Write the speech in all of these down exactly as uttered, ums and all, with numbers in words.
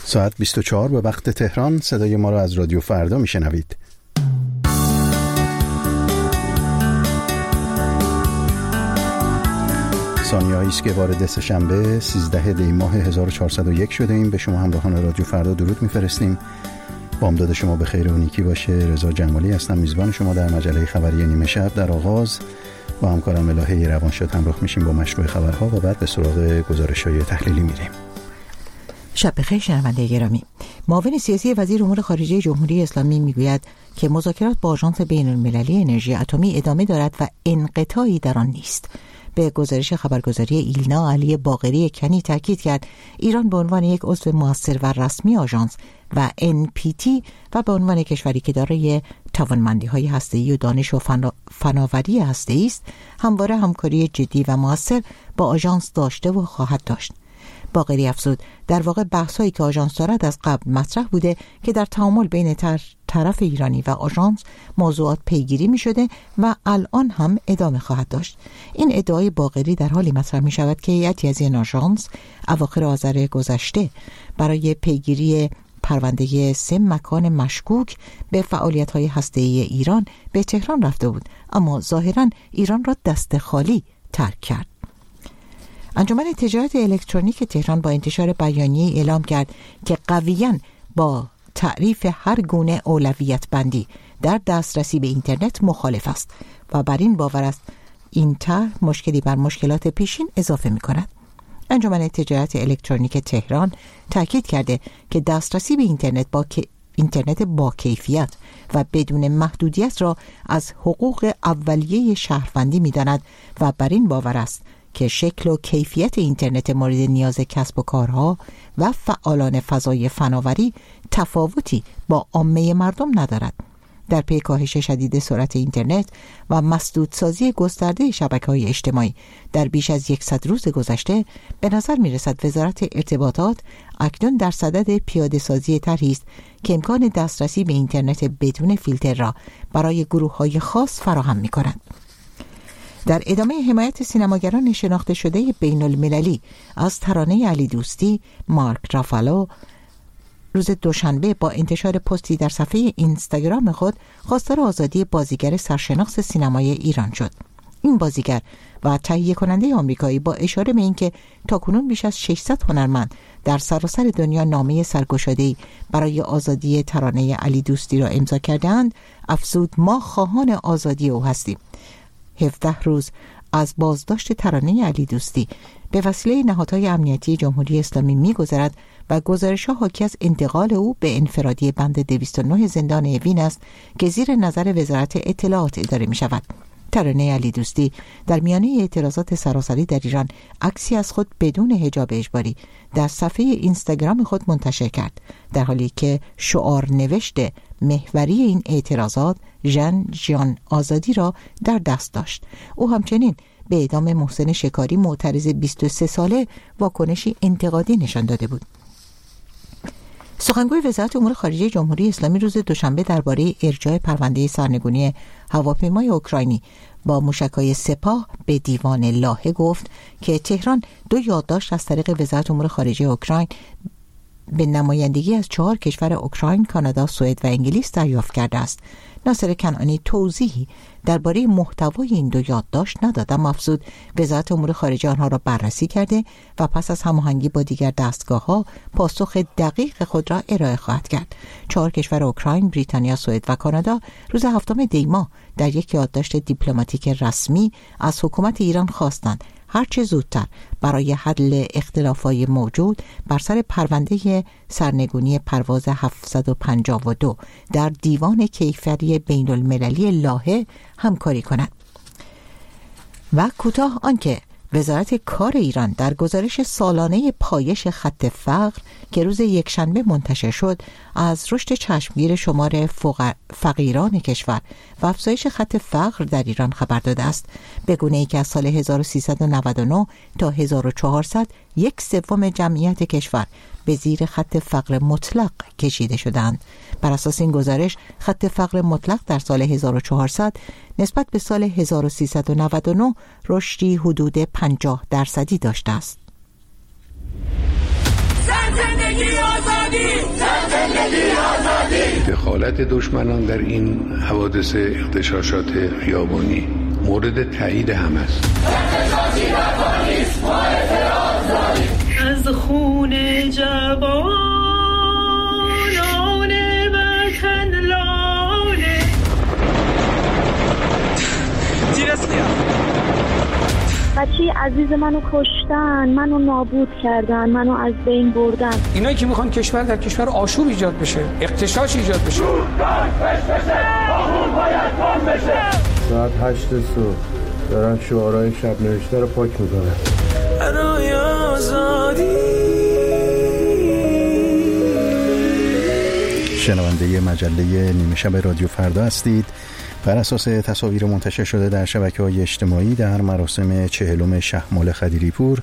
ساعت بیست و چهار به وقت تهران. صدای ما را از رادیو فردا میشنوید. ثانیه‌ای است که وارد سه‌شنبه سیزده دی ماه هزار و چهارصد و یک شده ایم. به شما همراهان رادیو فردا درود میفرستیم. بامداد شما به خیر و نیکی باشه. رضا جمالی هستم، میزبان شما در مجله خبری نیمه شب. در آغاز با همکارم الهه روانشاد همراه میشیم با مشروع خبرها و بعد به سراغ گزارش‌های تحلیلی میریم. شب بخیر شنونده گرامی. معاون سیاسی وزیر امور خارجه جمهوری اسلامی میگوید که مذاکرات با آژانس بین‌المللی انرژی اتمی ادامه دارد و انقطاعی در آن نیست. به گزارش خبرگزاری ایلنا علی باقری کنی تاکید کرد ایران به عنوان یک عضو مؤثر و رسمی آژانس و ان پی تی و به عنوان کشوری که دارای توانمندی‌های هسته‌ای و دانش و فنا... فناوری هسته‌ای است، همواره همکاری جدی و مؤثر با آژانس داشته و خواهد داشت. باقری افزود در واقع بحث‌هایی که آژانس دارد از قبل مطرح بوده که در تعامل بین طرف ایرانی و آژانس موضوعات پیگیری می‌شده و الان هم ادامه خواهد داشت. این ادعای باقری در حالی مطرح می‌شود که هیئتی از این آژانس اواخر آذر گذشته برای پیگیری پرونده سه مکان مشکوک به فعالیت‌های هسته‌ای ایران به تهران رفته بود، اما ظاهراً ایران را دست خالی ترک کرد. انجمن تجارت الکترونیک تهران با انتشار بیانیه اعلام کرد که قویاً با تعریف هر گونه اولویت بندی در دسترسی به اینترنت مخالف است و بر این باور است این طرح مشکلی بر مشکلات پیشین اضافه می کند. انجمن تجارت الکترونیک تهران تاکید کرده که دسترسی به اینترنت با که اینترنت با کیفیت و بدون محدودیت را از حقوق اولیه شهروندی می داند و بر این باور است که شکل و کیفیت اینترنت مورد نیاز کسب و کارها و فعالان فضای فناوری تفاوتی با عامه مردم ندارد. در پی کاهش شدید سرعت اینترنت و مسدودسازی گسترده شبکه‌های اجتماعی در بیش از صد روز گذشته، به نظر می‌رسد وزارت ارتباطات اکنون در صدد پیاده‌سازی طرحی است که امکان دسترسی به اینترنت بدون فیلتر را برای گروه‌های خاص فراهم می‌کند. در ادامه حمایت سینماگران شناخته شده بین المللی از ترانه علی دوستی، مارک رافالو روز دوشنبه با انتشار پستی در صفحه اینستاگرام خود خواستار آزادی بازیگر سرشناس سینمای ایران شد. این بازیگر و تهیه کننده آمریکایی با اشاره به اینکه تاکنون بیش از ششصد هنرمند در سراسر دنیا نامه سرگشاده‌ای برای آزادی ترانه علی دوستی را امضا کردند، افزود ما خواهان آزادی او هستیم. هفده روز از بازداشت ترانه علی دوستی به وسیله نهادهای امنیتی جمهوری اسلامی می‌گذرد و گزارش‌ها حاکی از انتقال او به انفرادی بند دویست و نه زندان اوین است که زیر نظر وزارت اطلاعات اداره می‌شود. ترانه علی دوستی در میانه اعتراضات سراسری در ایران عکسی از خود بدون حجاب اجباری در صفحه اینستاگرام خود منتشر کرد، در حالی که شعار نوشته محوری این اعتراضات ژن ژیان آزادی را در دست داشت. او همچنین به اعدام محسن شکاری معترض بیست و سه ساله واکنشی انتقادی نشان داده بود. سخنگوی وزارت امور خارجه جمهوری اسلامی روز دوشنبه درباره ارجاع پرونده سرنگونی هواپیمای اوکراینی با موشک‌های سپاه به دیوان لاهه گفت که تهران دو یادداشت از طریق وزارت امور خارجه اوکراین به نمایندگی از چهار کشور اوکراین، کانادا، سوئد و انگلیس دریافت کرده است. ناصر کنعانی توضیحی درباره محتوای این دو یادداشت نداد، اما افزود وزارت امور خارجه آنها را بررسی کرده و پس از هماهنگی با دیگر دستگاه‌ها پاسخ دقیق خود را ارائه خواهد کرد. چهار کشور اوکراین، بریتانیا، سوئد و کانادا روز هفتم دی ماه در یک یادداشت دیپلماتیک رسمی از حکومت ایران خواستند هرچه زودتر برای حل اختلافات موجود بر سر پرونده سرنگونی پرواز هفتصد و پنجاه و دو در دیوان کیفری بین المللی لاهه همکاری کند. و کوتاه آنکه وزارت کار ایران در گزارش سالانه پایش خط فقر که روز یکشنبه منتشر شد از رشد چشمگیر شمار فقیران کشور و افزایش خط فقر در ایران خبر داده است، به گونه‌ای که از سال هزار و سیصد و نود و نه تا هزار و چهارصد یک سوم جمعیت کشور به زیر خط فقر مطلق کشیده شدند. بر اساس این گزارش خط فقر مطلق در سال هزار و چهارصد نسبت به سال هزار و سیصد و نود و نه رشدی حدود پنجاه درصدی داشته است. زندگی آزادی دخالت دشمنان در این حوادث اغتشاشات خیابانی مورد تایید هم است. از خون جوانان وطن لاله بچه عزیز منو کشتن، منو نابود کردن، منو از بین بردن. اینایی که میخوان کشور در کشور آشوب ایجاد بشه، اغتشاش ایجاد بشه. ساعت هشت صبح دارن شعارهای شب نوشته رو پاک میکنن. برای آزادی. شنونده مجله نیمه شب رادیو فردا هستید. بر اساس تصاویر منتشر شده در شبکه‌های اجتماعی در مراسم چهلم شهمال خدیریپور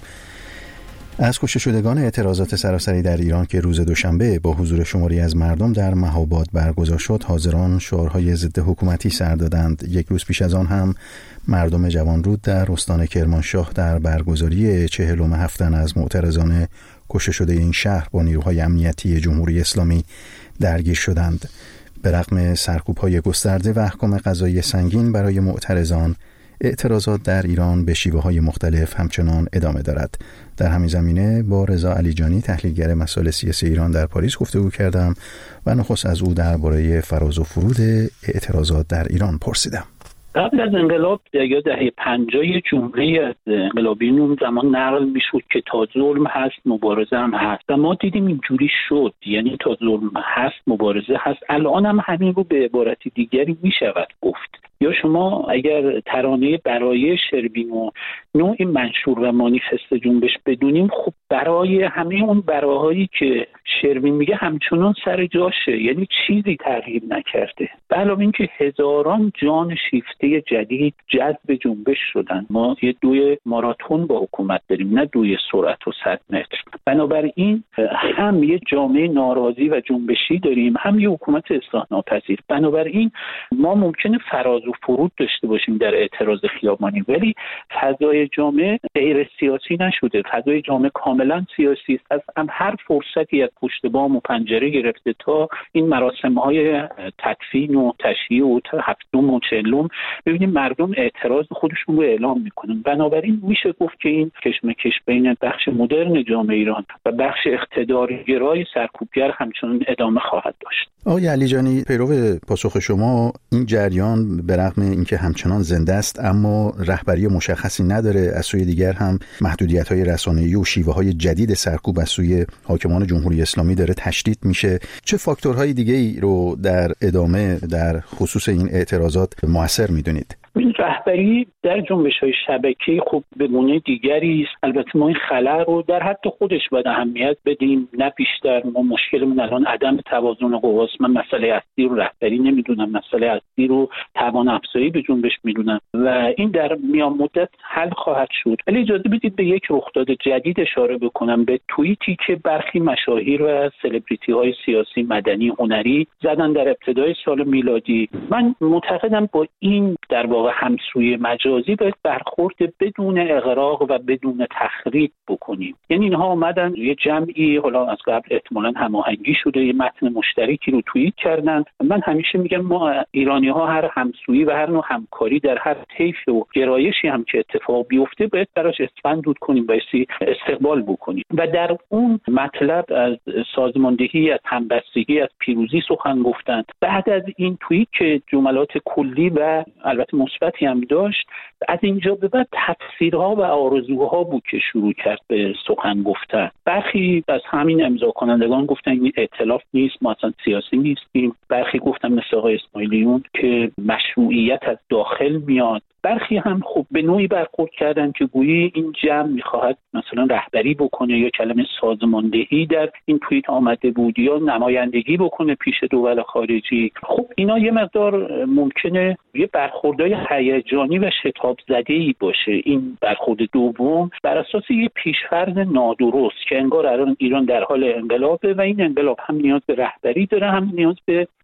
از کشته شدگان اعتراضات سراسری در ایران که روز دوشنبه با حضور شماری از مردم در مهاباد برگزار شد، حاضران شعارهای ضد حکومتی سر دادند. یک روز پیش از آن هم مردم جوانرود در استان کرمانشاه در برگزاری چهلم هفتن از معترضان کشته شده این شهر با نیروهای امنیتی جمهوری اسلامی درگیر شدند. به رغم سرکوب‌های گسترده و احکام قضایی سنگین برای معترضان، اعتراضات در ایران به شیوه‌های مختلف همچنان ادامه دارد. در همین زمینه با رضا علیجانی، تحلیلگر مسائل سیاسی ایران در پاریس گفتگو کردم و نخست از او درباره فراز و فرود اعتراضات در ایران پرسیدم. قبل از انقلاب یا دهه پنجاه جمله از انقلابیون اون زمان نقل میشد که تا ظلم هست مبارزه هم هست و ما دیدیم اینجوری شد، یعنی تا ظلم هست مبارزه هست. الان هم همین رو به عبارت دیگری میشود گفت. یا شما اگر ترانه برای شربین و نوع منشور و مانیفست جنبش بدونیم، خب برای همه اون براهایی که شربین میگه همچنان سر جاشه، یعنی چیزی تغییر نکرده. به علاوه این که هزاران جان شیفته جدید جذب جنبش شدن. ما یه دوی ماراتون با حکومت داریم، نه دوی سرعت و صد متر. بنابراین هم یه جامعه ناراضی و جنبشی داریم، هم یه حکومت اصلاح ناپذیر. بنابراین ما ممکنه فراز و فرود داشته باشیم در اعتراض خیابانی، ولی فضای جامعه غیر سیاسی نشده. فضای جامعه کاملا سیاسی است. از هم هر فرصتی از پشت بام و پنجره گرفته تا این مراسم‌های تدفین و تشییع و هفتم و چهلم، ببینیم مردم اعتراض خودشون رو اعلام میکنن. بنابراین میشه گفت که این کشمکش بین بخش مدرن جامعه ایران و بخش اقتدارگرای سرکوبگر همچنان ادامه خواهد داشت. آقای علیجانی، پیرو پاسخ شما، این جریان به رغم اینکه همچنان زنده است اما رهبری مشخصی نداره، از سوی دیگر هم محدودیت‌های رسانه‌ای و شیوه‌های جدید سرکوب از سوی حاکمان جمهوری اسلامی داره تشدید میشه. چه فاکتورهای دیگه‌ای رو در ادامه در خصوص این اعتراضات مؤثر می‌دونید؟ این رهبری در جنبش‌های شبکه‌ای خب به گونه دیگری است. البته ما این خلأ رو در حد خودش باید اهمیت بدیم، نه بیشتر. ما مشکلمون الان عدم توازن قواست. من مسئله اصلی رو رهبری نمیدونم، مسئله اصلی رو توان افزایی به جنبش میدونم و این در میان مدت حل خواهد شد. ولی اجازه بدید به یک رخداد جدید اشاره بکنم، به توییتی که برخی مشاهیر و سلبریتی‌های سیاسی، مدنی، هنری زدن در ابتدای سال میلادی. من معتقدم با این در واقع همسوی مجازی باید برخورد بدون اغراق و بدون تخریب بکنیم. یعنی اینها اومدن یه جمعی، حالا از قبل احتمالاً هماهنگی شده، یه متن مشترکی رو توییت کردن. من همیشه میگم ما ایرانی‌ها هر همسویی و هر نوع همکاری در هر طیف و گرایشی هم که اتفاق بیفته باید براش اسفند دود کنیم، بایستی استقبال بکنیم. و در اون مطلب از سازماندهی، از همبستگی، از پیروزی سخن گفتند. بعد از این توییت که جملات کلی و البته مثبتی هم داشت، از اینجا به بعد تفسیرها و آرزوها بود که شروع کرد به سخن گفتن. برخی از همین امضا کنندگان گفتن این ائتلاف نیست، ما اصلا سیاسی نیستیم. برخی گفتن مثل آقای اسماعیلیون که مشروعیت از داخل میاد. برخی هم خب به نوعی برخورد کردن که گویی این جمع میخواهد مثلا رهبری بکنه، یا کلمه سازماندهی در این توییت آمده بود، یا نمایندگی بکنه پیش دول خارجی. خب اینا یه مقدار ممکنه یه برخوردهای هیجانی و شتاب زده‌ای باشه. این برخورد دوم بر اساس یه پیش‌فرض نادرست که انگار الان ایران در حال انقلابه و این انقلاب هم نیاز به رهبری داره، هم نیاز به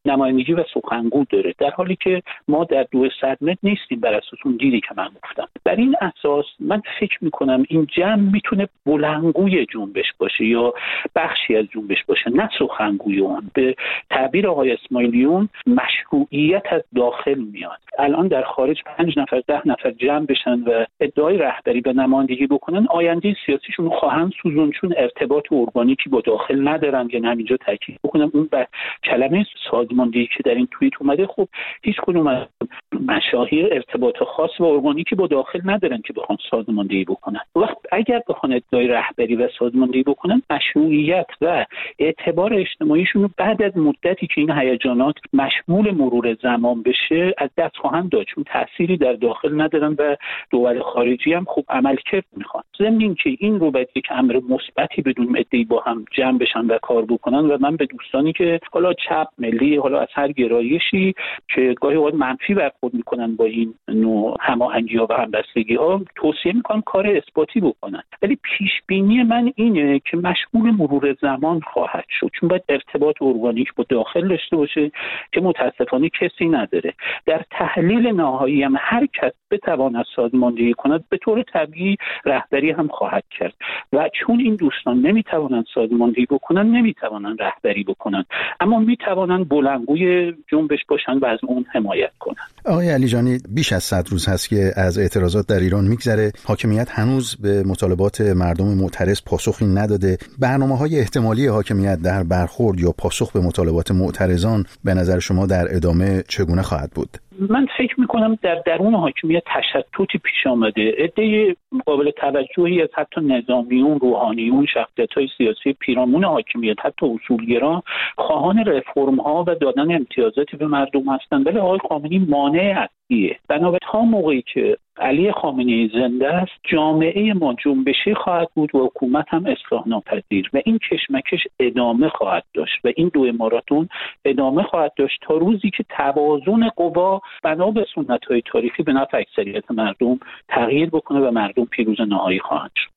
نمایندگی و سخنگو داره، در حالی که ما در دو صد متر نیستیم بر اساس اون دیدی که من گفتم. بر این اساس من فکر میکنم این جمع میتونه بلندگوی جنبش باشه یا بخشی از جنبش باشه، نه سخنگوی اون. به تعبیر آقای اسماعیلیون مشروعیت از داخل میاد. الان در خارج پنج نفر ده نفر جمع بشن و ادعای رهبری به نمایندگی بکنن، آینده سیاسیشون خواهند سوزون، چون ارتباط ارگانیکی با داخل ندارن. که همینجا تاکید بکنم اون بر کلمه سازماندهی که در این توییت اومده، خب هیچ کدوم از مشاهیر ارتباط خاص و ارگانیکی با داخل ندارن که بخوان سازماندهی بکنن. وقت اگر بخوان ادعای رهبری و سازماندهی بکنن، مشروعیت و اعتبار اجتماعیشون رو بعد از مدتی که این هیجانات مشمول مرور زمان بشه از دست خواهند داد، چون تأثیری در داخل ندارن و دول خارجی هم خوب عملکرد میخوان. ضمن اینکه این رو باید یک امر مثبتی بدون ادعی با هم جمع بشن و کار بکنن. و من به دوستانی که حالا چپ ملی، حالا از هر گرایشی که گاهی اوقات منفی برخورد میکنن با این نوع هماهنگی‌ها و همبستگی‌ها، توصیه میکنم کار اثباتی بکنن. ولی پیش بینی من اینه که مشمول مرور زمان خواهد شد، چون باید ارتباط ارگانیک با داخل داشته باشه که متاسفانه کسی نداره. در تحلیل نهایی هم هر کس بتواند سازماندهی کند، به طور طبیعی رهبری هم خواهد کرد. و چون این دوستان نمیتوانند سازماندهی بکنن، نمیتوانند رهبری بکنن، اما میتوانند بلندگوی جنبش باشن و از اون حمایت کنن. آقای علیجانی، بیش از صد روز هست که از اعتراضات در ایران میگذره. حاکمیت هنوز به مطالبات مردم معترض پاسخی نداده. برنامه‌های احتمالی حاکمیت در برخورد یا پاسخ به مطالبات معترضان به نظر شما در ادامه چگونه خواهد بود؟ من فکر میکنم در درون حاکمیت تشتتی پیش آمده. عده قابل توجهی از حتی نظامیون، روحانیون، شخصیت‌های سیاسی پیرامون حاکمیت، حتی اصولگرا، خواهان رفرم ها و دادن امتیازاتی به مردم هستند، ولی آقای خامنه‌ای مانع اصلیه. بنابراین تا موقعی که علی خامنه‌ای زنده است، جامعه ما جنبشی خواهد بود و حکومت هم اصلاح ناپذیر و این کشمکش ادامه خواهد داشت و این دو ماراتون ادامه خواهد داشت تا روزی که توازن قوا بنا به سنت‌های تاریخی به نفع اکثریت مردم تغییر بکنه و مردم پیروز نهایی خواهند شد.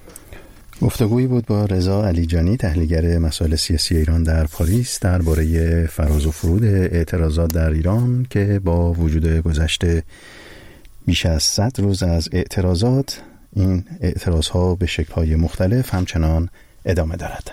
گفتگویی بود با رضا علیجانی، تحلیلگر مسائل سیاسی ایران در پاریس، درباره فراز و فرود اعتراضات در ایران که با وجود گذشته بیش از صد روز از اعتراضات، این اعتراضها به شکل‌های مختلف همچنان ادامه دارد.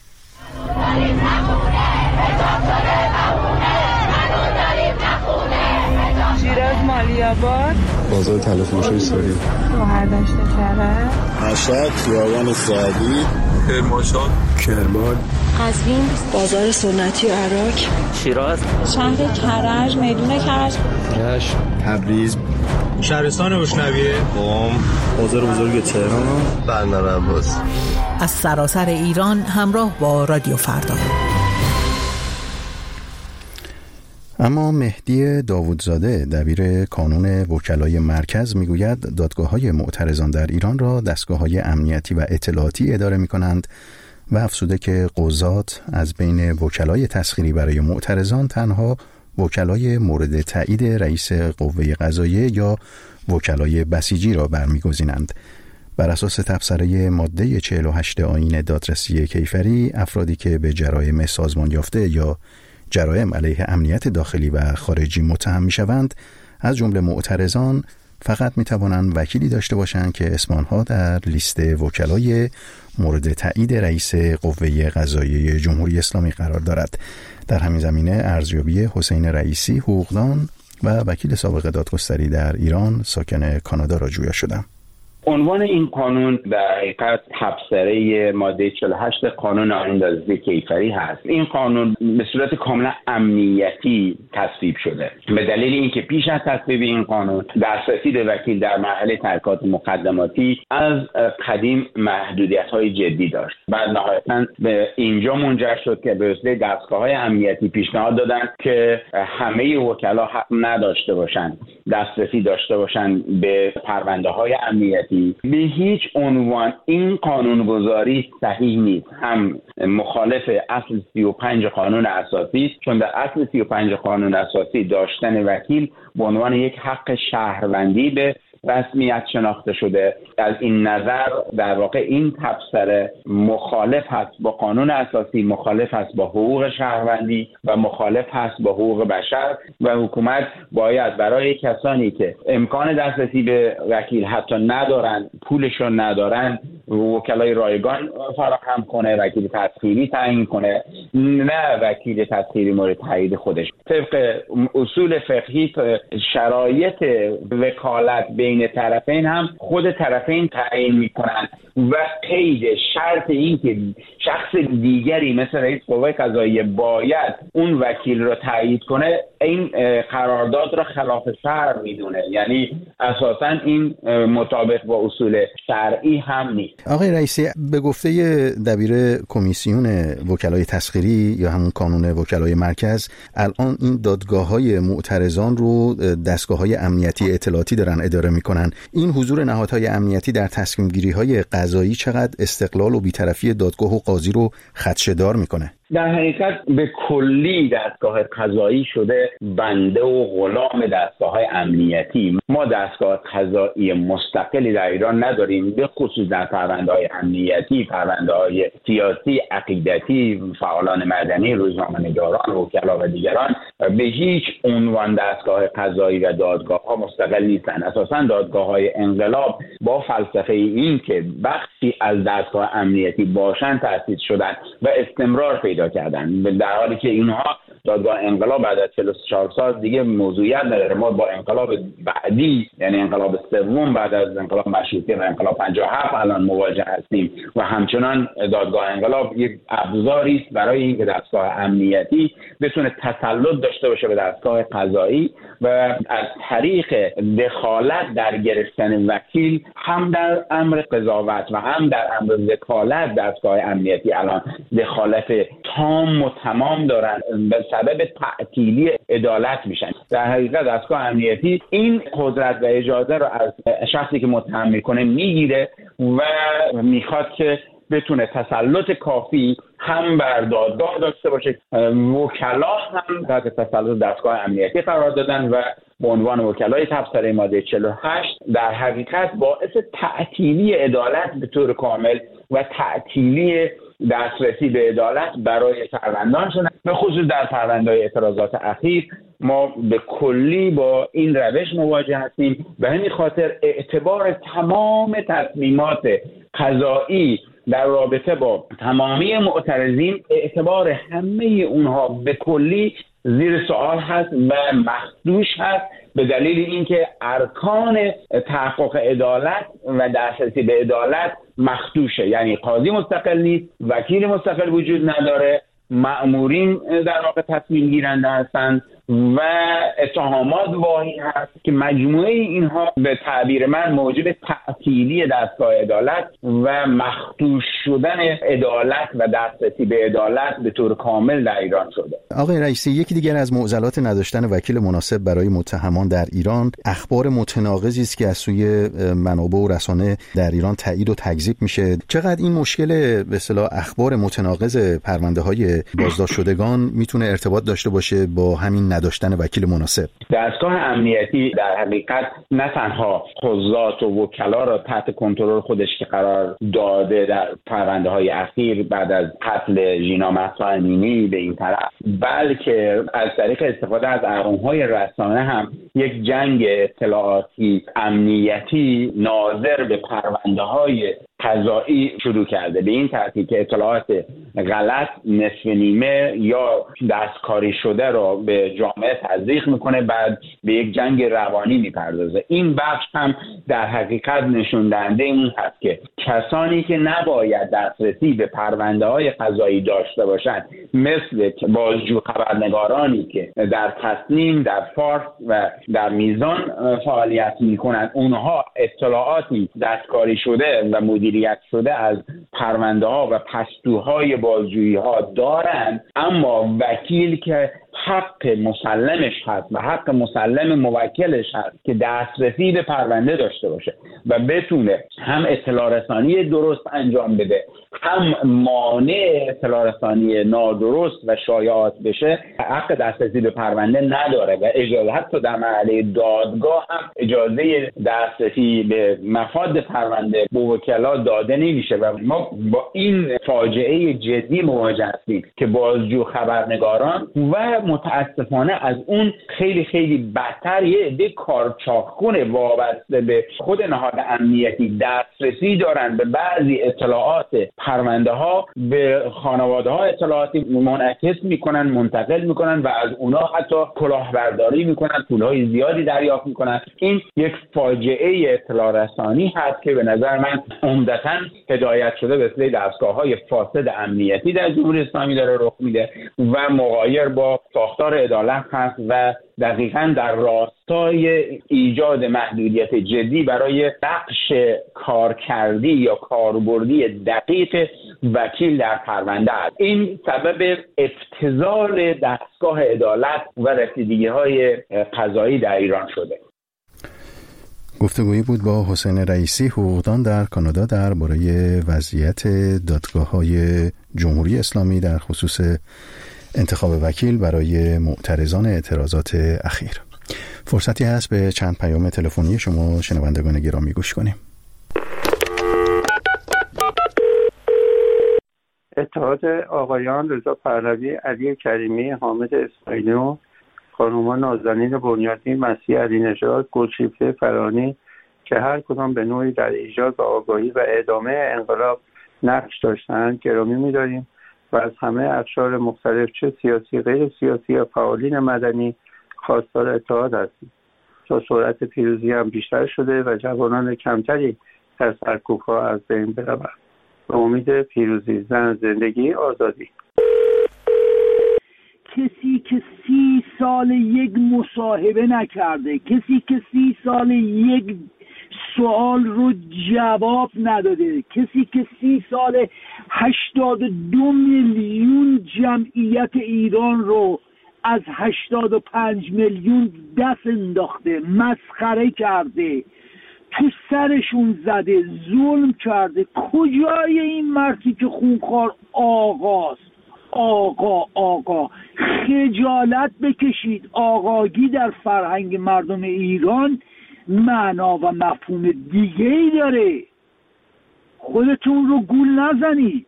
شیراز، مالی‌آباد، بازار تلفروشی ساری، شهردشت کرج، مشهد، خیابان سعدی، کرمانشاه، کرمان، قزوین، بازار سنتی عراق، شیراز، شهر کرج، میدون کرج، رشت، تبریز، شهرستان روشنویه، قم، بازار بزرگ تهران، بندر عباس. از سراسر ایران همراه با رادیو فردا. اما مهدی داوودزاده، دبیر کانون وکلای مرکز، میگوید دادگاه‌های معترضان در ایران را دستگاه‌های امنیتی و اطلاعاتی اداره می‌کنند و افزوده که قضات از بین وکلای تسخیری برای معترضان تنها وکلای مورد تایید رئیس قوه قضاییه یا وکلای بسیجی را برمیگزینند. بر اساس تبصره ماده چهل و هشت آیین دادرسی کیفری، افرادی که به جرایم سازمان یافته یا جرایم علیه امنیت داخلی و خارجی متهم می‌شوند، از جمله معترضان، فقط می‌توانند وکیلی داشته باشند که اسم آنها در لیست وکلای مورد تایید رئیس قوه قضاییه جمهوری اسلامی قرار دارد. در همین زمینه ارزیابی حسین رئیسی، حقوقدان و وکیل سابق دادگستری در ایران ساکن کانادا را جویا شدم. عنوان این قانون در حقیقت تبصره ماده چهل و هشت قانون آیین دادرسی کیفری هست. این قانون به صورت کاملا امنیتی تصویب شده، به دلیل اینکه پیش از تصویب این قانون دسترسی به وکیل در مرحله تحقیقات مقدماتی از قدیم محدودیت‌های جدی داشت. بعد نهایتاً به اینجا منجر شد که به وسیله دستگاه‌های امنیتی پیشنهاد دادند که همه وکلا حق نداشته باشند دسترسی داشته باشند به پرونده‌های امنیتی. به هیچ عنوان این قانونگذاری صحیح نیست، هم مخالف اصل سی و پنج قانون اساسی است، چون در اصل سی و پنج قانون اساسی داشتن وکیل به عنوان یک حق شهروندی به رسمیت شناخته شده. از این نظر در واقع این تبصره مخالف هست با قانون اساسی، مخالف هست با حقوق شهروندی و مخالف هست با حقوق بشر و حکومت باید برای کسانی که امکان دسترسی به وکیل حتی ندارن، پولشون ندارن، وکلای رایگان فراهم کنه، وکیل تسخیری تعیین کنه، نه وکیل تسخیری مورد تایید خودش. طبق اصول فقهی شرایط وکالت بین طرفین هم خود طرفین تعیین میکنن و قید شرط این که شخص دیگری مثل رئیس قوه قضاییه باید اون وکیل رو تایید کنه، این قرارداد را خلاف شرع میدونه. یعنی اساساً این مطابق با اصول شرعی هم نیست. آقای رئیسی، به گفته دبیر کمیسیون وکلای تسخیری یا همون کانون وکلای مرکز، الان این دادگاه‌های معترضان رو دستگاه‌های امنیتی اطلاعاتی دارن اداره میکنن. این حضور نهادهای امنیتی در تصمیم گیری‌های قضایی چقدر استقلال و بی‌طرفی دادگاه و قاضی رو خدشه‌دار میکنه؟ در حقیقت به کلی دستگاه قضایی شده بنده و غلام دستگاه‌های امنیتی. ما دستگاه قضایی مستقلی در ایران نداریم، به خصوص در پرونده‌های امنیتی، پرونده‌های سیاسی، عقیدتی، فعالان مدنی، روزنامه‌نگاران، وکلا و دیگران به هیچ عنوان دستگاه قضایی و دادگاه‌ها مستقل نیستند. اساساً دادگاه‌های انقلاب با فلسفه این که بخشی از دستگاه امنیتی باشند تأسیس شدند و استمرار پیدا کردن، در حالی که اینها دادگاه انقلاب بعد از چهل و چهار سال دیگه موضوعیت نداره. ما با انقلاب بعدی، یعنی انقلاب سوم بعد از انقلاب مشروطه و انقلاب پنجاه و هفت الان مواجه هستیم و همچنان دادگاه انقلاب یک ابزاری است برای اینکه دستگاه امنیتی بتونه تسلط داشته باشه به دستگاه قضایی و از طریق دخالت در گرفتن وکیل هم در امر قضاوت و هم در امر وکالت دستگاه امنیتی الان دخالت تام و تمام دارن، به سبب تعطیلی عدالت میشن. در حقیقت دستگاه امنیتی این قدرت و اجازه رو از شخصی که متهم میکنه میگیره و میخواد که بتونه تسلط کافی هم بر دادگاه داشته باشه. وکلا هم تحت تسلط دستگاه امنیتی قرار دادن و به عنوان وکلای تبصره ماده چهل و هشت در حقیقت باعث تعطیلی عدالت به طور کامل و تعطیلی دسترسی به عدالت برای شهروندان شدن. به خصوص در پرونده‌های اعتراضات اخیر ما به کلی با این روش مواجه هستیم. به همین خاطر اعتبار تمام تصمیمات قضایی در رابطه با تمامی معترضین، اعتبار همه اونها به کلی زیر سوال هست و مخدوش هست به دلیل اینکه ارکان تحقق عدالت و دسترسی به عدالت مخدوشه. یعنی قاضی مستقل نیست، وکیل مستقل وجود نداره، مأمورین در واقع تصمیم گیرنده هستند و اتهامات واهی هست که مجموعه اینها به تعبیر من موجب تعطیلی دستگاه عدالت و مخدوش شدن عدالت و دسترسی به عدالت به طور کامل در ایران شده. آقای رئیسی، یکی دیگر از معضلات نداشتن وکیل مناسب برای متهمان در ایران اخبار متناقضی است که از سوی منابع و رسانه در ایران تایید و تکذیب میشه. چقدر این مشکل به اصطلاح اخبار متناقض پرونده‌های بازداشت شدگان میتونه ارتباط داشته باشه با همین نداشتن وکیل مناسب؟ دستگاه امنیتی در حقیقت نه تنها قضات و وکلا را تحت کنترل خودش که قرار داده در پرونده‌های اخیر بعد از قتل ژینا مهسا امینی به این طرف، بلکه از طریق استفاده از ارقام‌های رسانه هم یک جنگ اطلاعاتی امنیتی ناظر به پرونده‌های قضایی شروع کرده، به این ترتیب که اطلاعات غلط، نصف نیمه یا دستکاری شده را به جامعه تزریق میکنه، بعد به یک جنگ روانی میپردازه. این بخش هم در حقیقت نشون دهنده این هست که کسانی که نباید دسترسی به پرونده های قضایی داشته باشند، مثل بازجو خبرنگارانی که در تصنیم، در فارس و در میزان فعالیت میکنند، اونها اطلاعاتی دستکاری شده و مدیریت شده از پرونده ها و پستوهای بازجویی ها دارند، اما وکیل که حق مسلمش هست و حق مسلم موکلش هست که دسترسی به پرونده داشته باشه و بتونه هم اطلاع رسانی درست انجام بده، هم مانع اطلاع رسانی نادرست و شایعات بشه، حق دسترسی به پرونده نداره و اجازه حتی در مرحله دادگاه هم اجازه دسترسی به مفاد پرونده به وکلا داده نمیشه و ما با این فاجعه جدی مواجه هستیم که بازجو خبرنگاران و متاسفانه از اون خیلی خیلی بدتر یه عده کارچاخون وابسته به خود نهاد امنیتی دسترسی دارن به بعضی اطلاعات پرونده ها، به خانواده ها اطلاعاتی منعکس میکنن، منتقل میکنن و از اونا حتی کلاهبرداری میکنن، پولهای زیادی دریافت میکنن. این یک فاجعه اطلاع رسانی هست که به نظر من عمدتاً هدایت شده به سری دستگاه‌های فاسد امنیتی در جمهوری اسلامی داره رخ میده و مغایر با ساختار عدالت هست و دقیقاً در راستای ایجاد محدودیت جدی برای بخش کارکردی یا کاربردی دقیق وکیل در پرونده است. این سبب ابتذال دستگاه عدالت و رسیدگی‌های قضایی در ایران شده. گفتگویی بود با حسین رئیسی، حقوقدان در کانادا، درباره وضعیت دادگاه‌های جمهوری اسلامی در خصوص انتخاب وکیل برای معترضان اعتراضات اخیر. فرصتی هست به چند پیام تلفنی شما شنوندگان گرامی گوش کنیم. اتحاد آقایان رضا پهلوی، علی کریمی، حامد اسماعیلی، خانومان نازنین بنیادی، مسیح علی نژاد، گلشیفته فرانی که هر کدام به نوعی در ایجاد و آگاهی و ادامه انقلاب نقش داشتند گرامی می‌داریم و از همه اقشار مختلف چه سیاسی، غیر سیاسی یا فعالین مدنی خواستار اتحاد هستیم تا سرعت پیروزی هم بیشتر شده و جوانان کمتری در سرکوب‌ها از بین بروند. به امید پیروزی. زن، زندگی، آزادی. کسی که سی سال یک مصاحبه نکرده، کسی که سی سال یک سوال رو جواب نداده، کسی که سی سال هشتاد و دو میلیون جمعیت ایران رو از هشتاد و پنج میلیون دست انداخته، مسخره کرده، تو سرشون زده، ظلم کرده، کجای این مردی که خونخوار آقاست؟ آقا آقا خجالت بکشید. آقاگی در فرهنگ مردم ایران معنا و مفهوم دیگه ای داره. خودتون رو گول نزنید.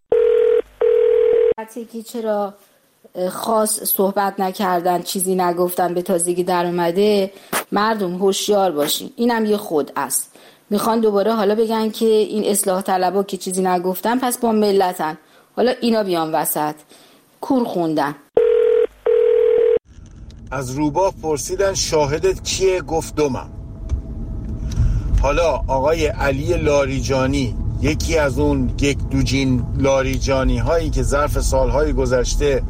که چرا خاص صحبت نکردن، چیزی نگفتن، به تازگی در اومده. مردم هوشیار باشین، اینم یه خود است. میخوان دوباره حالا بگن که این اصلاح طلبا که چیزی نگفتن پس با ملتن، حالا اینا بیان وسط کور خوندن. از روباه پرسیدن شاهدت کیه؟ گفت دومم. حالا آقای علی لاریجانی، یکی از اون یک دوجین لاریجانی هایی که ظرف سالهای گذشته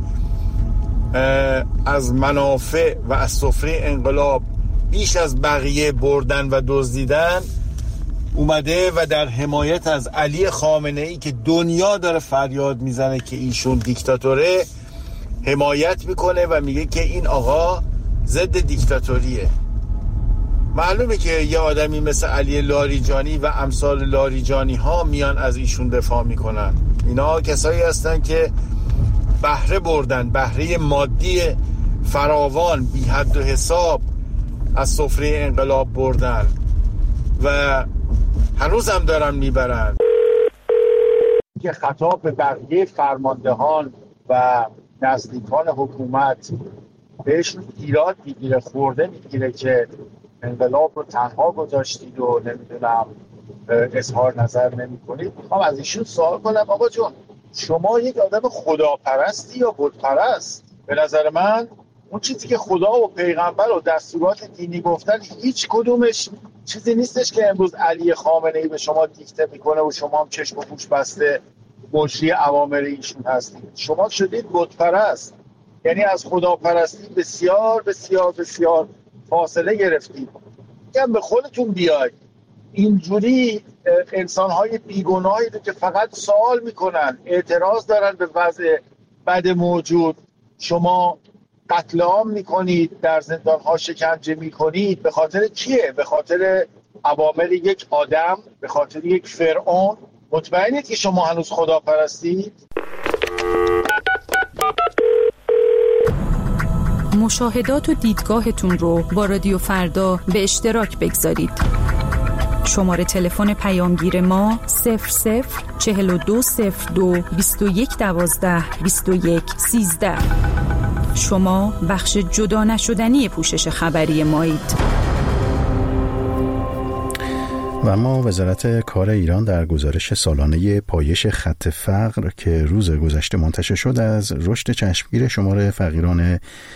از منافع و از سفره انقلاب بیش از بقیه بردن و دزدیدن، اومده و در حمایت از علی خامنه ای که دنیا داره فریاد میزنه که ایشون دیکتاتوره حمایت میکنه و میگه که این آقا ضد دیکتاتوریه. معلومه که یه آدمی مثل علی لاریجانی و امثال لاریجانی ها میان از ایشون دفاع میکنن. اینا کسایی هستن که بهره بردن، بهره مادی فراوان بی حد و حساب از سفره انقلاب بردن و هنوز هم دارن میبرن. که خطاب به بقیه فرماندهان و نزدیکان حکومت بهشون ایراد میگیره، خورده میگیره که انقلاب رو تنها گذاشتید و نمیدونم اظهار نظر نمی کنید. میخوام از ایشون سوال کنم آقا جون، شما یک آدم خداپرستی یا بتپرست؟ به نظر من اون چیزی که خدا و پیغمبر و دستورات دینی گفتن هیچ کدومش چیزی نیستش که امروز علی خامنه ای به شما دیکته میکنه و شما هم چشم و گوش بسته مجری اوامر ایشون هستید. شما شدید بتپرست، یعنی از خداپرستی بسیار بسیار بسیار فاصله گرفتید. میگم به خودتون بیاید. اینجوری انسان‌های بیگناهی که فقط سوال میکنن، اعتراض دارن به وضع بد موجود، شما قتل عام میکنید، در زندان‌ها شکنجه میکنید، به خاطر کیه؟ به خاطر اوامر یک آدم، به خاطر یک فرعون؟ مطمئنید که شما هنوز خدا پرستید؟ مشاهدات و دیدگاهتون رو با رادیو فردا به اشتراک بگذارید. شماره تلفن پیامگیر ما صفر صفر چهل و دو صفر دو بیست و یک دوازده بیست و یک سیزده. شما بخش جدا نشدنی پوشش خبری مایید. و اما وزارت کار ایران در گزارش سالانه پایش خط فقر که روز گذشته منتشر شد از رشد چشمگیر شمار فقیران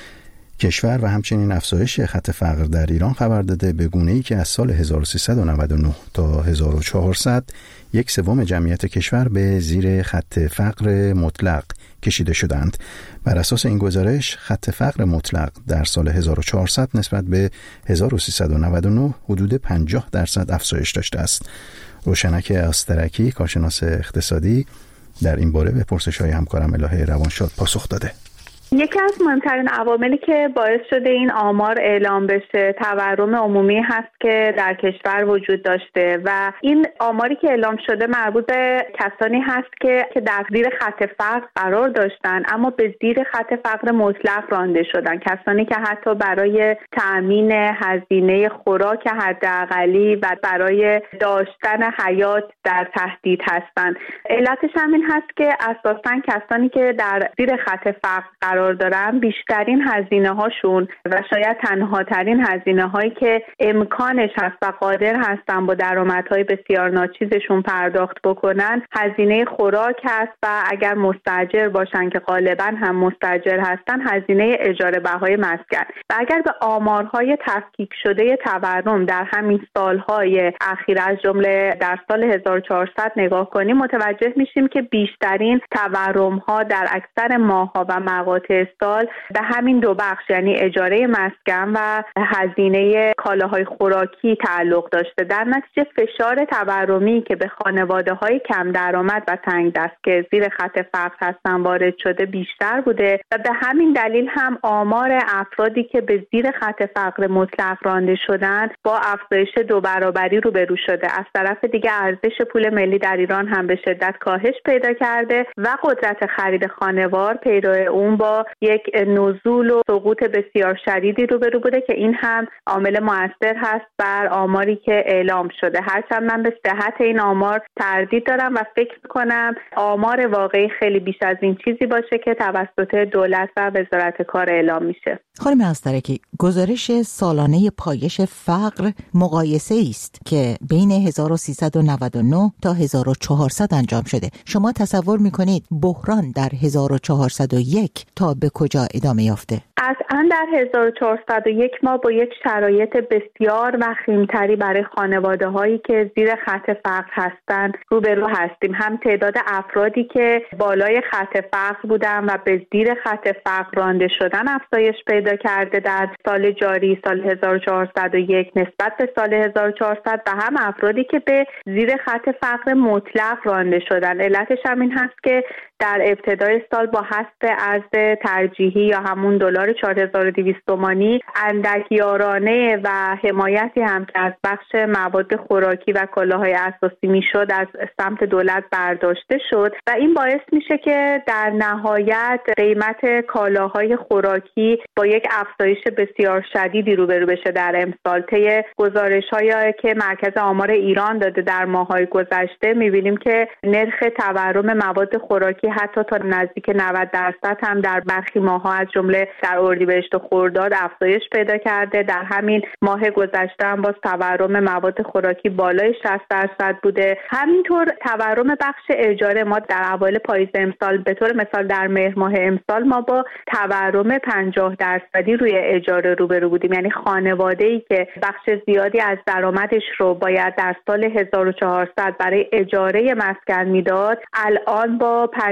کشور و همچنین افزایش خط فقر در ایران خبر داده، به گونه‌ای که از سال هزار و سیصد و نود و نه تا هزار و چهارصد یک سوم جمعیت کشور به زیر خط فقر مطلق کشیده شدند. بر اساس این گزارش خط فقر مطلق در سال هزار و چهارصد نسبت به هزار و سیصد و نود و نه حدود پنجاه درصد افزایش داشته است. روشنک آسترکی کارشناس اقتصادی در این باره به پرسش‌های همکارم الهه روانشاد پاسخ داده. یکی از مهمترین عواملی که باعث شده این آمار اعلام بشه تورم عمومی هست که در کشور وجود داشته و این آماری که اعلام شده مربوط به کسانی هست که که در زیر خط فقر قرار داشتن اما به زیر خط فقر مطلق رانده شدن، کسانی که حتی برای تأمین هزینه خوراک حداقلی و برای داشتن حیات در تهدید هستند. علتش همین هست که اساساً کسانی که در زیر خط فقر قرار دارن بیشترین هزینه هاشون و شاید تنها ترین هزینه هایی که امکانش هست و قادر هستن با درآمدهای بسیار ناچیزشون پرداخت بکنن هزینه خوراک هست و اگر مستاجر باشن که غالبا هم مستاجر هستن هزینه اجاره بهای مسکن. و اگر به آمارهای تفکیک شده تورم در همین سالهای اخیر از جمله در سال هزار و چهارصد نگاه کنیم متوجه میشیم که بیشترین تورم ها در اکثر ماه‌ها و مقاطع سال به همین دو بخش یعنی اجاره مسکن و هزینه کالاهای خوراکی تعلق داشته. در نتیجه فشار تورمی که به خانواده‌های کم درآمد و تنگ دست که زیر خط فقر هستن وارد شده بیشتر بوده و به همین دلیل هم آمار افرادی که به زیر خط فقر مطلق رانده شدن با افزایش دو برابری روبرو شده. از طرف دیگه ارزش پول ملی در ایران هم به شدت کاهش پیدا کرده و قدرت خرید خانوار پیرو اون با یک نزول و سقوط بسیار شدیدی روبرو بوده که این هم عامل مؤثر هست بر آماری که اعلام شده. هرچند من به صحت این آمار تردید دارم و فکر می‌کنم آمار واقعی خیلی بیش از این چیزی باشه که توسط دولت و وزارت کار اعلام میشه. خانم آسترکی، گزارش سالانه پایش فقر مقایسه است که بین هزار و سیصد و نود و نه تا هزار و چهارصد انجام شده. شما تصور می‌کنید بحران در هزار و چهارصد و یک تا به کجا ادامه یافته؟ قطعاً در هزار و چهارصد و یک ما با یک شرایط بسیار وخیم‌تری برای خانواده‌هایی که زیر خط فقر هستند روبرو هستیم. هم تعداد افرادی که بالای خط فقر بودن و به زیر خط فقر رانده شدن افزایش پیدا کرده در سال جاری سال هزار و چهارصد و یک نسبت به سال هزار و چهارصد و هم افرادی که به زیر خط فقر مطلق رانده شدن. علتش هم این هست که در ابتدای سال با حذف ارز ترجیحی یا همون دلار چهار هزار و دویست تومانی اندک یارانه و حمایتی هم که از بخش مواد خوراکی و کالاهای اساسی میشد از سمت دولت برداشته شد و این باعث میشه که در نهایت قیمت کالاهای خوراکی با یک افزایش بسیار شدیدی روبرو بشه. در امسال طی گزارش‌هایی که مرکز آمار ایران داده در ماه‌های گذشته می‌بینیم که نرخ تورم مواد خوراکی حتی تا نزدیک نود درصد هم در برخی ماه‌ها از جمله در اردیبهشت و خرداد افزایش پیدا کرده. در همین ماه گذشته هم باز تورم مواد خوراکی بالای شصت درصد بوده. همینطور تورم بخش اجاره ما در اوایل پاییز امسال به طور مثال در مهر ماه امسال ما با تورم پنجاه درصدی روی اجاره روبرو بودیم. یعنی خانواده‌ای که بخش زیادی از درآمدش رو باید در سال هزار و چهارصد برای اجاره مسکن میداد الان با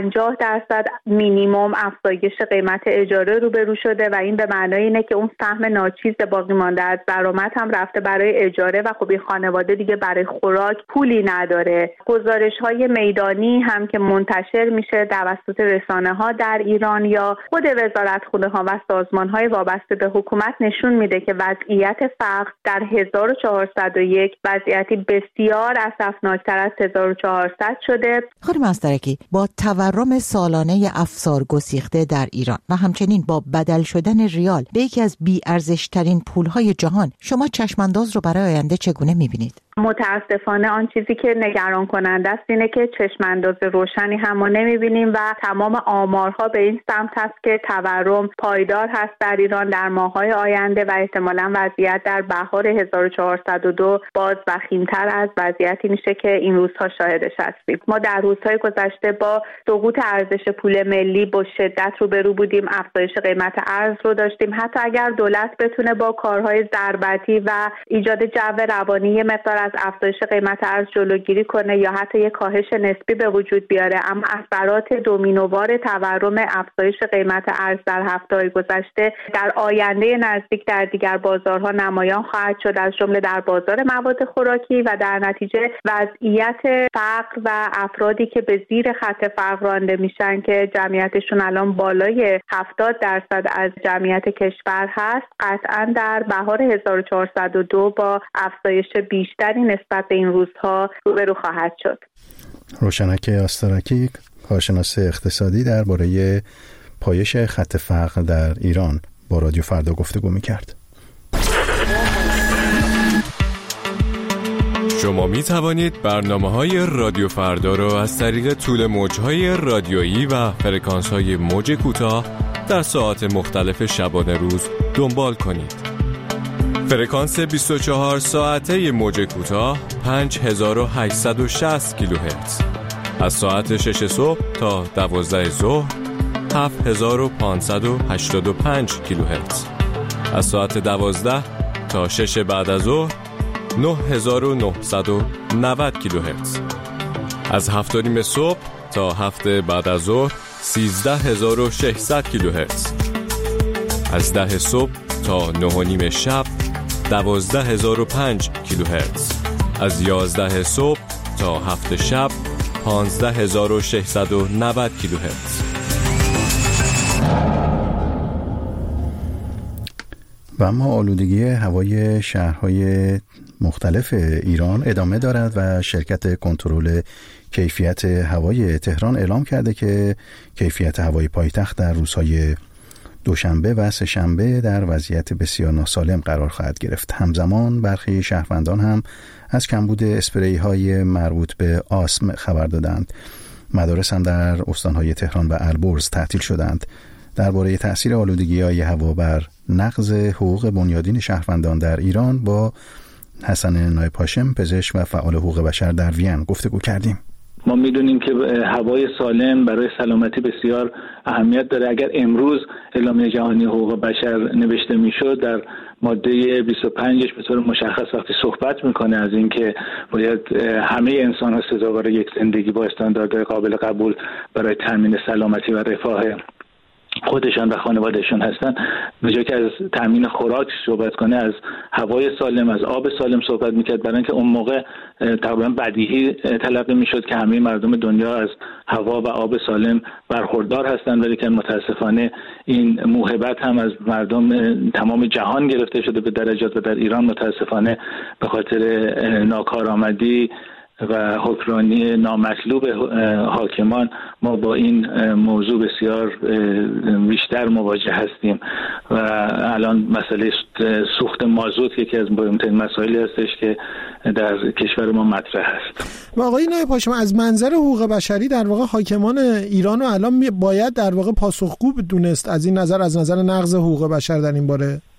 پنجاه درصد مینیمم افزایش قیمت اجاره روبرو شده و این به معنای اینه که اون سهم ناچیز باقی مانده از درآمد هم رفته برای اجاره و خب این خانواده دیگه برای خوراک پولی نداره. گزارش‌های میدانی هم که منتشر میشه توسط رسانه‌ها در ایران یا خود وزارتخونه‌ها و سازمان‌های وابسته به حکومت نشون میده که وضعیت فقر در هزار و چهارصد و یک وضعیتی بسیار اسفناکتر از هزار و چهارصد شده. خانم استرکی، با تورم سالانه افسار گسیخته در ایران و همچنین با بدل شدن ریال به یکی از بی‌ارزش‌ترین پول‌های جهان، شما چشمانداز رو برای آینده چگونه می‌بینید؟ متاسفانه آن چیزی که نگران کننده است اینه که چشمانداز روشنی هم ما نمی‌بینیم و تمام آمارها به این سمت هست که تورم پایدار هست در ایران در ماه‌های آینده و احتمالاً وضعیت در بهار هزار و چهارصد و دو باز وخیم‌تر از وضعیتی میشه که این روزها شاهدش هستیم. ما در روزهای گذشته با سقوط ارزش پول ملی با شدت روبرو بودیم، افزایش قیمت ارز رو داشتیم. حتی اگر دولت بتونه با کارهای ضربتی و ایجاد جو روانی مقدار از افزایش قیمت ارز جلوگیری کنه یا حتی یک کاهش نسبی به وجود بیاره، اما اثرات دومینووار تورم افزایش قیمت ارز در هفته‌های گذشته در آینده نزدیک در دیگر بازارها نمایان خواهد شد، از جمله در بازار مواد خوراکی و در نتیجه وضعیت فقر و افرادی که به زیر خط فقر رانده میشن که جمعیتشون الان بالای هفتاد درصد از جمعیت کشور هست، قطعاً در بهار هزار و چهارصد و دو با افزایش بیشتر نسبت به این روزها روبرو خواهد شد. روشنک آسترکی، کارشناس اقتصادی، درباره پایش خط فقر در ایران با رادیو فردا گفتگو می‌کرد. شما می توانید برنامه‌های رادیو فردا را از طریق طول موج‌های رادیویی و فرکانس‌های موج کوتاه در ساعات مختلف شبانه روز دنبال کنید. فرکانس بیست و چهار ساعته موج کوتاه پنج هزار و هشتصد و شصت کیلوهرتز، از ساعت شش صبح تا دوازده ظهر هفت هزار و پانصد و هشتاد و پنج کیلوهرتز، از ساعت دوازده تا شش بعد از ظهر نه هزار و نهصد و نود کیلوهرتز، از هفت و نیم صبح تا هفت بعد از ظهر سیزده هزار و ششصد کیلوهرتز، از ده صبح تا نه و نیم شب دوازده هزار و پنج کیلوهرتز، از یازده صبح تا هفت شب پانزده هزار و ششصد و نود کیلوهرتز. و اما آلودگی هوای شهرهای مختلف ایران ادامه دارد و شرکت کنترل کیفیت هوای تهران اعلام کرده که کیفیت هوای پایتخت در روزهای دوشنبه و سه‌شنبه در وضعیت بسیار ناسالم قرار خواهد گرفت. همزمان برخی شهروندان هم از کمبود اسپری های مربوط به آسم خبر دادند. مدارس هم در استانهای تهران و البرز تعطیل شدند. درباره تأثیر آلودگی های هوا بر نقض حقوق بنیادین شهروندان در ایران با حسن نایب هاشم، پزشک و فعال حقوق بشر در وین گفتگو کردیم. ما میدونیم که هوای سالم برای سلامتی بسیار اهمیت داره. اگر امروز اعلامیه جهانی حقوق بشر نوشته میشد، در ماده بیست و پنجش به طور مشخص وقتی صحبت میکنه از اینکه باید همه انسان‌ها سزاوار یک زندگی با استانداردهای قابل قبول برای تامین سلامتی و رفاه خودشان و خانوادهشون هستن، به جای که از تامین خوراک صحبت کنه از هوای سالم، از آب سالم صحبت میکرد، برای اینکه اون موقع تقریبا بدیهی تلقی میشد که همه مردم دنیا از هوا و آب سالم برخوردار هستند، ولی که متاسفانه این موهبت هم از مردم تمام جهان گرفته شده به درجات و در ایران متاسفانه به خاطر ناکارآمدی و حکمرانی نامطلوب حاکمان ما با این موضوع بسیار بیشتر مواجه هستیم و الان مسئله سوخت مازوت یکی از مهمترین مسائلی هستش که در کشور ما مطرح است. و آقای نایب هاشم، از منظر حقوق بشری در واقع حاکمان ایران رو الان باید در واقع پاسخگو دونست از این نظر، از نظر نقض حقوق بشر در این باره؟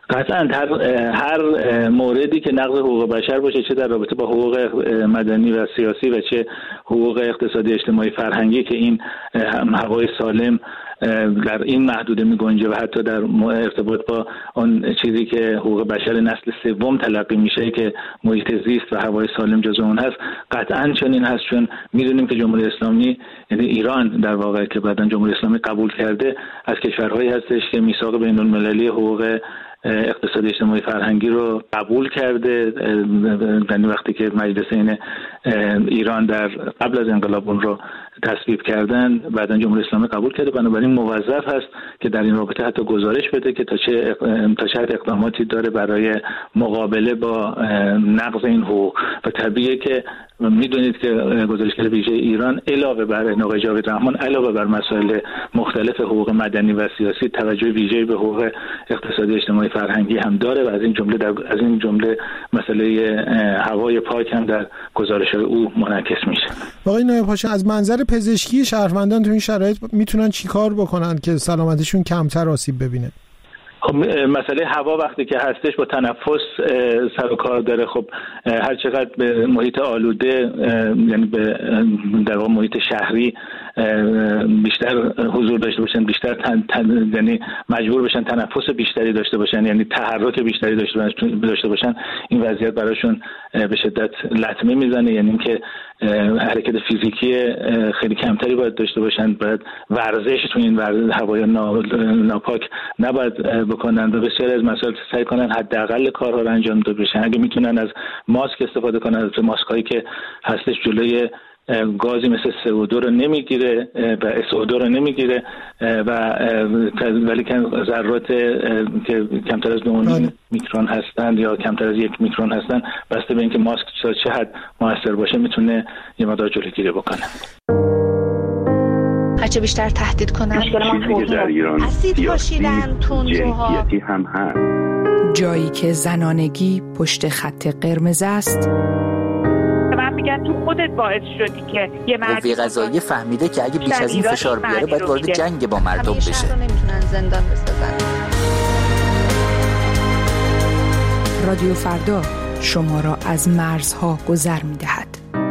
قطعا هر هر موردی که نقض حقوق بشر باشه، چه در رابطه با حقوق مدنی و سیاسی و چه حقوق اقتصادی اجتماعی فرهنگی که این هوای سالم در این محدوده می گنجه و حتی در ارتباط با اون چیزی که حقوق بشر نسل سوم تلقی میشه که محیط زیست و هوای سالم جزو اون هست، قطعا چنین هست. چون میدونیم که جمهوری اسلامی، یعنی ایران در واقع که بعداً جمهوری اسلامی قبول کرده، از کشورهایی هستش که میثاق بین المللی حقوق اقتصادی اجتماعی فرهنگی رو قبول کرده. یعنی وقتی که مجلس این ایران در قبل از انقلاب اون رو تصویب کردن، بعداً جمهوری اسلامی قبول کرده. بنابراین موظف هست که در این رابطه حتی گزارش بده که تا چه تا چه اقداماتی داره برای مقابله با نقض این حقوق. و طبیعیه که میدونید که گزارشگر ویژه ایران علاوه بر آقای جاوید رحمان، علاوه بر مسائل مختلف حقوق مدنی و سیاسی، توجه ویژه‌ای به حقوق اقتصادی اجتماعی فرهنگی هم داره و از این جمله در از این جمله مسئله هوای پاک هم در گزارش او منعکس میشه. آقای نایب پاشا، از منظر پزشکی شهروندان تو این شرایط میتونن چیکار بکنن که سلامتیشون کمتر آسیب ببینه؟ خب مسئله هوا وقتی که هستش با تنفس سر و کار داره. خب هر چقدر به محیط آلوده، یعنی به در واقع محیط شهری بیشتر حضور داشته باشن، بیشتر تن، تن، یعنی مجبور بشن تنفس بیشتری داشته باشن، یعنی تحرک بیشتری داشته باشن، این وضعیت براشون به شدت لطمه میزنه. یعنی اینکه حرکت فیزیکی خیلی کمتری باید داشته باشن، باید ورزش تو این هوای ناپاک نباید بکنن و بسیاری از مسائل سعی کنن حداقل کارها رو انجام داده بشن. اگه میتونن از ماسک استفاده کنن، از ماسک هایی که هستش جلوی گازی مثل سی او دو رو نمیگیره و اس او دو رو نمیگیره و ولی که ذرات که کمتر از دو میکرون هستند یا کمتر از یک میکرون هستند، بسته به اینکه ماسک چه حد موثر باشه میتونه یه مقدار جلوگیری بکنه. هرچه بیشتر تهدید کنن چیزی در ایران اسید پاشیدن تندروها هم هست. جایی که زنانگی پشت خط قرمز است، من میگن تو خودت باعث شدی که یه مرد قوه قضاییه فهمیده که اگه بیش از این فشار بیاره باید وارد جنگ با مردم بشه. همیشه نمیتونن زندان بسازن. رادیو فردا شما را از مرزها گذر میدهد.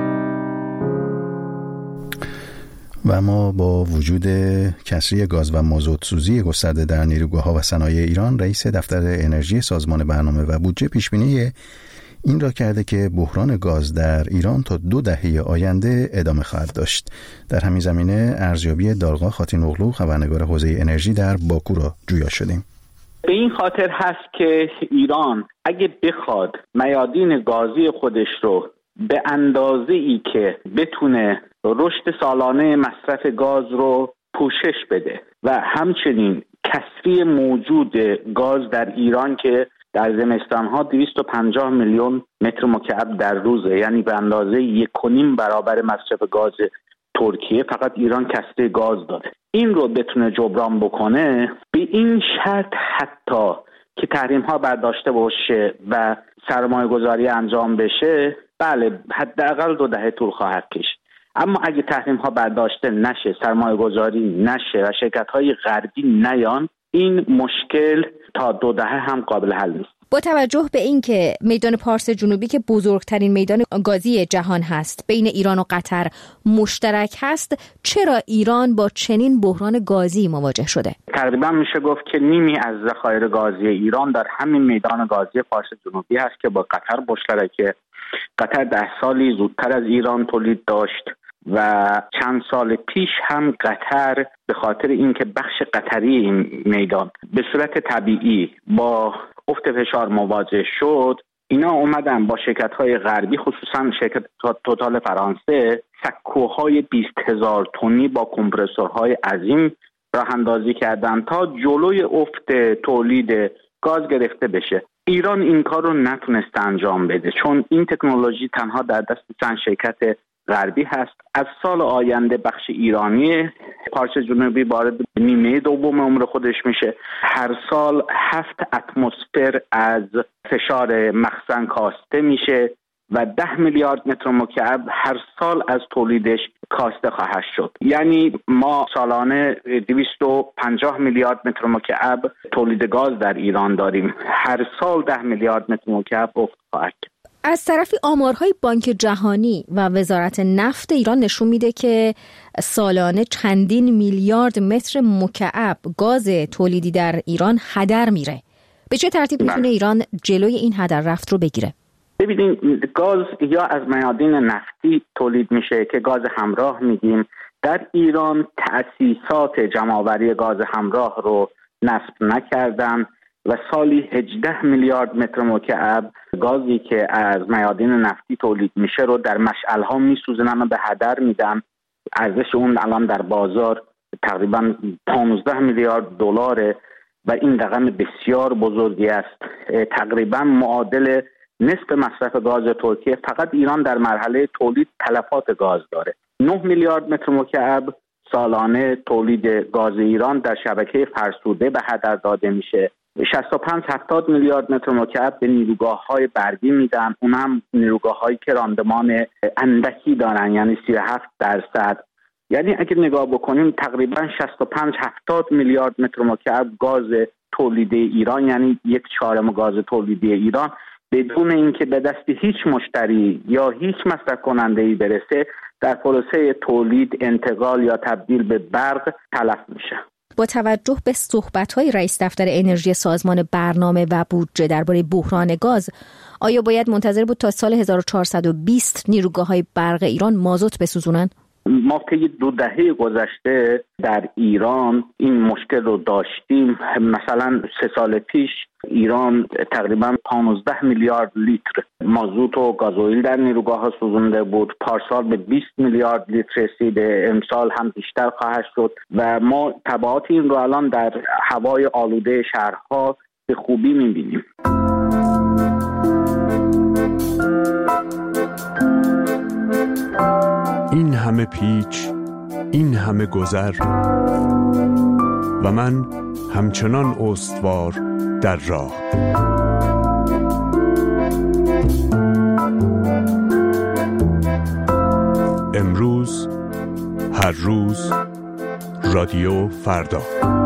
و ما با وجود کسری گاز و مازوت سوزی گسترده در نیروگاه‌ها و صنایع ایران، رئیس دفتر انرژی سازمان برنامه و بودجه پیشبینی این را کرده که بحران گاز در ایران تا دو دهه آینده ادامه خواهد داشت. در همین زمینه ارزیابی دالغا خاتین اغلو، خبرنگار حوزه انرژی در باکو، را جویا شدیم. به این خاطر هست که ایران اگه بخواد میادین گازی خودش رو به اندازه ای که بتونه رشد سالانه مصرف گاز رو پوشش بده و همچنین کسری موجود گاز در ایران که در زمستان‌ها دویست و پنجاه میلیون متر مکعب در روزه، یعنی به اندازه یک و نیم برابر مصرف گاز ترکیه، فقط ایران کسری گاز داره. این رو بتونه جبران بکنه، به این شرط حتی که تحریم‌ها برداشته باشه و سرمایه گذاری انجام بشه، بله حداقل دو دهه طول خواهد کشید. اما اگه تحریم‌ها برداشته نشه، سرمایه گذاری نشه و شرکت‌های غربی نیان، این مشکل تا دو دهه هم قابل حل نیست. با توجه به اینکه میدان پارس جنوبی که بزرگترین میدان گازی جهان هست بین ایران و قطر مشترک هست، چرا ایران با چنین بحران گازی مواجه شده؟ تقریبا میشه گفت که نیمی از ذخایر گازی ایران در همین میدان گازی پارس جنوبی هست که با قطر مشترکه. قطر ده سالی زودتر از ایران تولید داشت و چند سال پیش هم قطر به خاطر اینکه بخش قطری این میدان به صورت طبیعی با افت فشار مواجه شد، اینا اومدن با شرکت‌های غربی، خصوصا شرکت توتال فرانسه، سکوهای بیست هزار تنی با کمپرسورهای عظیم راه اندازی کردن تا جلوی افت تولید گاز گرفته بشه. ایران این کار رو نتونسته انجام بده چون این تکنولوژی تنها در دست چند شرکت غربی هست. از سال آینده بخش ایرانی پارس جنوبی وارد نیمه دوم عمر خودش میشه. هر سال هفت اتمسفر از فشار مخزن کاسته میشه و ده میلیارد متر مکعب هر سال از تولیدش کاسته خواهد شد. یعنی ما سالانه دویست و پنجاه میلیارد متر مکعب تولید گاز در ایران داریم. هر سال ده میلیارد متر مکعب افت خواهد. از طرفی آمارهای بانک جهانی و وزارت نفت ایران نشون میده که سالانه چندین میلیارد متر مکعب گاز تولیدی در ایران هدر میره. به چه ترتیب میتونه ایران جلوی این هدر رفت رو بگیره؟ ببینید، گاز یا از میادین نفتی تولید میشه که گاز همراه میگیم. در ایران تأسیسات جمع‌آوری گاز همراه رو نصب نکردن و سالی هجده میلیارد متر مکعب گازی که از میادین نفتی تولید میشه رو در مشعل‌ها میسوزنن و به هدر میدن. ارزش اون الان در بازار تقریبا پانزده میلیارد دلاره و این رقم بسیار بزرگی است. تقریبا معادل نصف مصرف گاز ترکیه. فقط ایران در مرحله تولید تلفات گاز داره. نه میلیارد متر مکعب سالانه تولید گاز ایران در شبکه فرسوده به هدر داده میشه. شصت و پنج هفتاد میلیارد متر مکعب به نیروگاه‌های برقی میدن، اون هم نیروگاه‌هایی که راندمان اندکی دارن، یعنی سی و هفت درصد. یعنی اگه نگاه بکنیم تقریبا شصت و پنج هفتاد میلیارد متر مکعب گاز تولیدی ایران، یعنی یک چهارم گاز تولیدی ایران بدون اینکه به دست هیچ مشتری یا هیچ مصرف کننده‌ای برسه در پروسه تولید، انتقال یا تبدیل به برق تلف میشه. با توجه به صحبت‌های رئیس دفتر انرژی سازمان برنامه و بودجه درباره بحران گاز، آیا باید منتظر بود تا سال هزار و چهارصد و بیست نیروگاه‌های برق ایران مازوت بسوزونن؟ ما طی دو دهه گذشته در ایران این مشکل رو داشتیم. مثلا سه سال پیش ایران تقریبا پانزده میلیارد لیتر مازوت و گازوئیل در نیروگاه ها سوزونده بود. پارسال به بیست میلیارد لیتر رسیده، امسال هم بیشتر خواهد شد و ما تبعات این رو الان در هوای آلوده شهرها به خوبی می‌بینیم. این همه پیچ، این همه گذر و من همچنان استوار در راه. امروز، هر روز، رادیو فردا.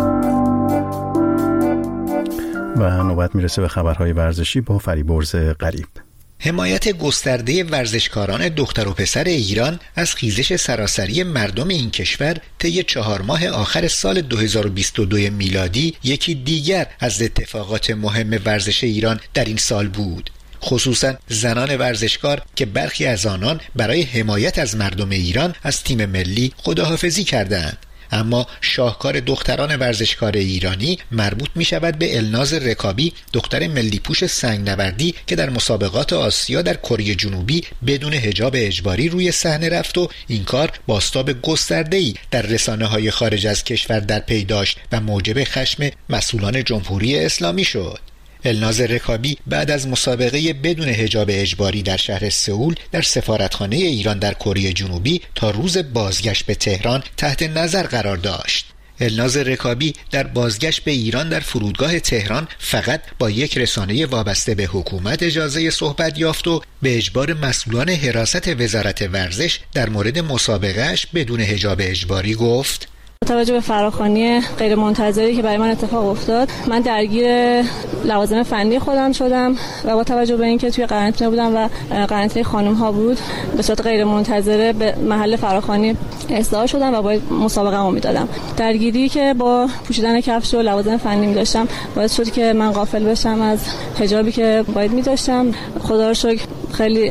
و نوبت میرسه به خبرهای ورزشی با فریبرز غریب. حمایت گسترده ورزشکاران دختر و پسر ایران از خیزش سراسری مردم این کشور طی چهار ماه آخر سال دو هزار و بیست و دو میلادی یکی دیگر از اتفاقات مهم ورزش ایران در این سال بود. خصوصا زنان ورزشکار که برخی از آنان برای حمایت از مردم ایران از تیم ملی خداحافظی کردند. اما شاهکار دختران ورزشکار ایرانی مربوط می شود به الناز رکابی، دختر ملی پوش سنگنوردی که در مسابقات آسیا در کره جنوبی بدون حجاب اجباری روی صحنه رفت و این کار بازتاب گسترده‌ای در رسانه‌های خارج از کشور در پی داشت و موجب خشم مسئولان جمهوری اسلامی شد. الناز رکابی بعد از مسابقه بدون حجاب اجباری در شهر سئول در سفارتخانه ایران در کره جنوبی تا روز بازگشت به تهران تحت نظر قرار داشت. الناز رکابی در بازگشت به ایران در فرودگاه تهران فقط با یک رسانه وابسته به حکومت اجازه صحبت یافت و به اجبار مسئولان حراست وزارت ورزش در مورد مسابقهش بدون حجاب اجباری گفت: با توجه به فراخوانی غیر منتظری که برای من اتفاق افتاد، من درگیر لوازم فنی خودم شدم و با توجه به اینکه توی قرنطینه بودم و قرنطینه خانم ها بود، به صورت غیر منتظره به محل فراخوانی احضار شدم و باید مسابقه‌مو میدادم. درگیری که با پوشیدن کفش و لوازم فنی می داشتم باعث شد که من غافل بشم از حجابی که باید می داشتم. خدا رو شکر خیلی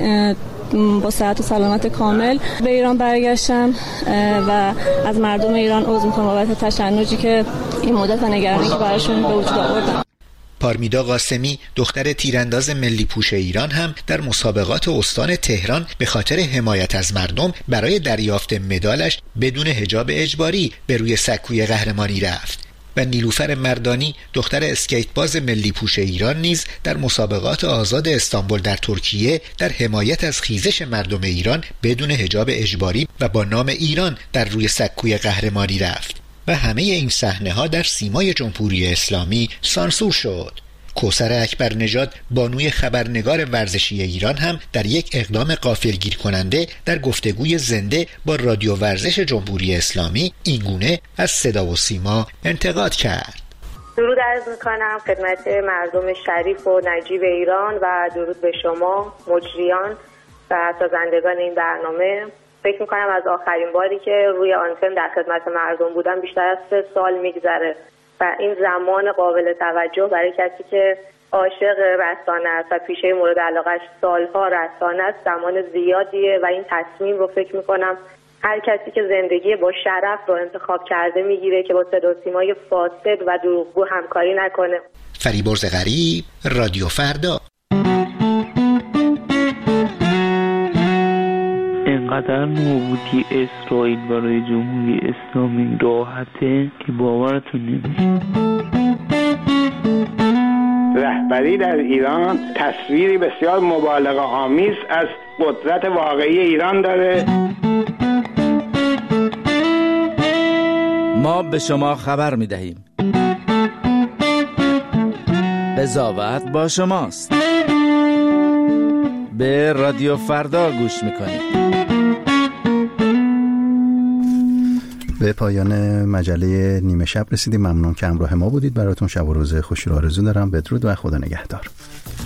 با صحت و سلامت کامل به ایران برگشتم و از مردم ایران عذر میخوام بابت تشنجی که این مدت و نگرانی که براشون به وجود آوردم. پارمیدا قاسمی دختر تیرانداز ملی پوش ایران هم در مسابقات استان تهران به خاطر حمایت از مردم برای دریافت مدالش بدون حجاب اجباری به روی سکوی قهرمانی رفت. و نیلوفر مردانی دختر اسکیتباز ملی پوش ایران نیز در مسابقات آزاد استانبول در ترکیه در حمایت از خیزش مردم ایران بدون حجاب اجباری و با نام ایران در روی سکوی قهرمانی رفت و همه این صحنه‌ها در سیمای جمهوری اسلامی سانسور شد. کوثر اکبر نژاد بانوی خبرنگار ورزشی ایران هم در یک اقدام غافلگیر کننده در گفتگوی زنده با رادیو ورزش جمهوری اسلامی اینگونه از صدا و سیما انتقاد کرد. درود عرض میکنم خدمت مردم شریف و نجیب ایران و درود به شما مجریان و سازندگان این برنامه. فکر میکنم از آخرین باری که روی آنتن در خدمت مردم بودم بیشتر از سه سال میگذره و این زمان قابل توجه برای کسی که عاشق رسانه است و پیشه مورد علاقش سالها رسانه است زمان زیادیه و این تصمیم رو فکر میکنم هر کسی که زندگی با شرف رو انتخاب کرده میگیره که با صدا و سیمای فاسد و دروغگو همکاری نکنه. فریبرز غریب، رادیو فردا. اینقدر نابودی اسرائیل برای جمهوری اسلامی راحته که باورتون نمیشه. رهبری در ایران تصویری بسیار مبالغه آمیز از قدرت واقعی ایران داره. ما به شما خبر میدهیم. قضاوت با شماست. به رادیو فردا گوش میکنید. به پایان مجله نیمه شب رسیدیم. ممنون که همراه ما بودید. براتون شب و روز خوشی رو آرزو دارم. بدرود و خدا نگهدار.